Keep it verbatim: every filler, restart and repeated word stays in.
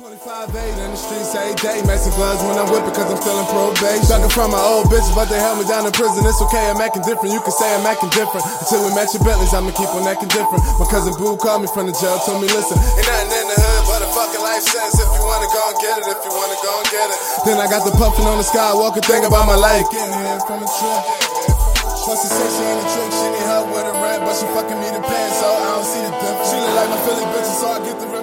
twenty-five eight in the streets every day. Mason gloves when I'm whipping cause I'm still in probation. Sucking from my old bitches, but they held me down in prison. It's okay, I'm acting different. You can say I'm acting different. Until we match your Bentleys, I'ma keep on acting different. My cousin Boo called me from the jail, told me listen, ain't nothing in the hood but a fucking life sentence. If you wanna go and get it, if you wanna go and get it. Then I got the puffin' on the skywalker, think about my life. Getting here from a trip. Plus she say she ain't a trick, she need help with a rent, but she fucking me the pen, so I don't see the difference. She look like my Philly bitches, so I get the rip.